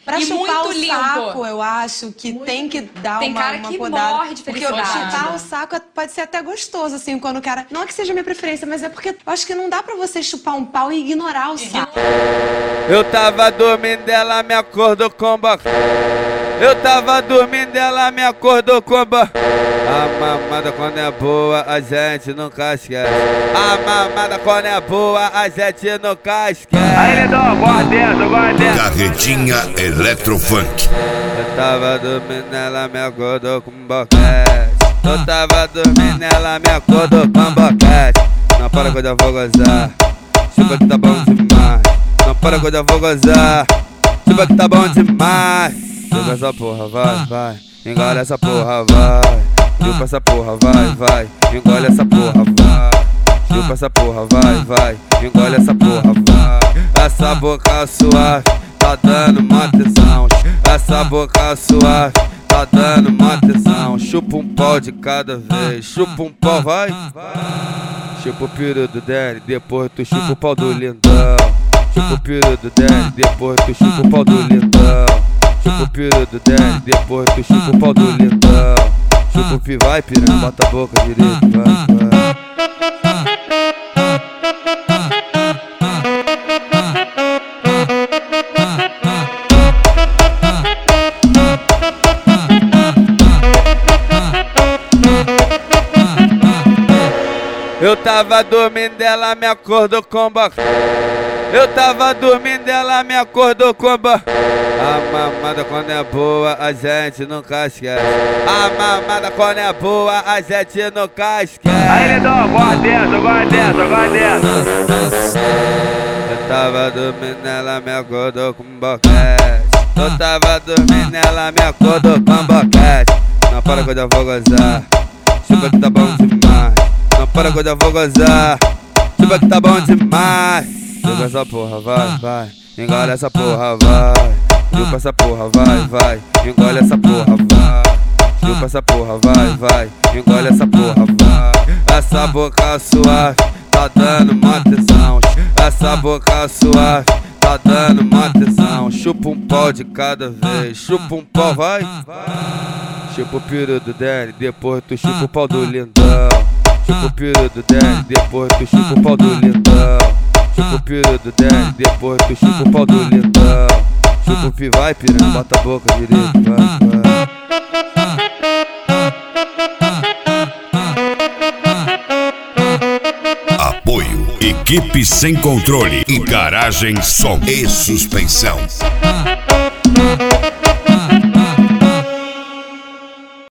Pra e chupar muito o limpo. saco, eu acho que tem que dar Tem uma cara que podada. morre de porque felicidade. chupar o saco pode ser até gostoso, assim, quando o cara... Não é que seja minha preferência, mas é porque eu acho que não dá pra você chupar um pau e ignorar o saco. Eu tava dormindo, ela me acordou com boca. Eu tava dormindo, ela me acordou com boca. A mamada quando é boa, a gente nunca esquece. A mamada quando é boa, a gente nunca esquece. Aí, Lidão, gosta dessa. Carretinha Eletrofunk. Eu tava dormindo, ela me acordou com boquete. Eu tava dormindo, ela me acordou com boquete. Não para que eu já vou gozar, chupa que tá bom demais. Não para que eu já vou gozar, chupa que tá bom demais. Chupa essa porra, vai, engole essa porra, vai. Chupa essa porra, vai, engole essa porra, vai. Chupa essa porra, vai, engole essa porra, vai. Essa boca suave tá dando mó tesão. Essa boca suave tá dando mó tesão. Chupa um pau de cada vez, chupa um pau, vai. Chupa o peru do Danny, depois tu chupa o pau do lindão. Chupa o peru do Danny, depois tu chupa o pau do lindão. Chupa o peru do Danny, depois tu chupa o pau do lindão. Chupa o pi, vai piranha, bota a boca direito, vai. Eu tava dormindo, ela me acordou com boca. Eu tava dormindo, ela me acordou com boca. A mamada quando é boa, a gente nunca esquece. A mamada quando é boa, a gente nunca esquece. Aí, Lidão, gosta dessa. Eu tava dormindo, ela me acordou com boquete. Eu tava dormindo, ela me acordou com boquete. Não para que eu já vou gozar, chupa que tá bom demais. Não para que eu já vou gozar, chupa que tá bom demais. Chupa essa porra, vai, engole essa porra, vai. Chupa essa porra, vai, engole essa porra, vai. Chupa essa porra, vai, engole essa porra, vai. Essa boca suave tá dando mó tesão. Essa boca suave tá dando mó tesão. Chupa um pau de cada vez, chupa um pau, vai. Chupa o peru do Danny, depois tu chupa o pau do lindão. Chupa o peru do Danny, depois tu chupa o pau do lindão. Chupa o peru do Danny, depois tu chupa o pau do lindão. Chupa o pi, vai piranha, bota a boca direito, vai. Apoio Equipe Sem Controle e Garagem Som e Suspensão.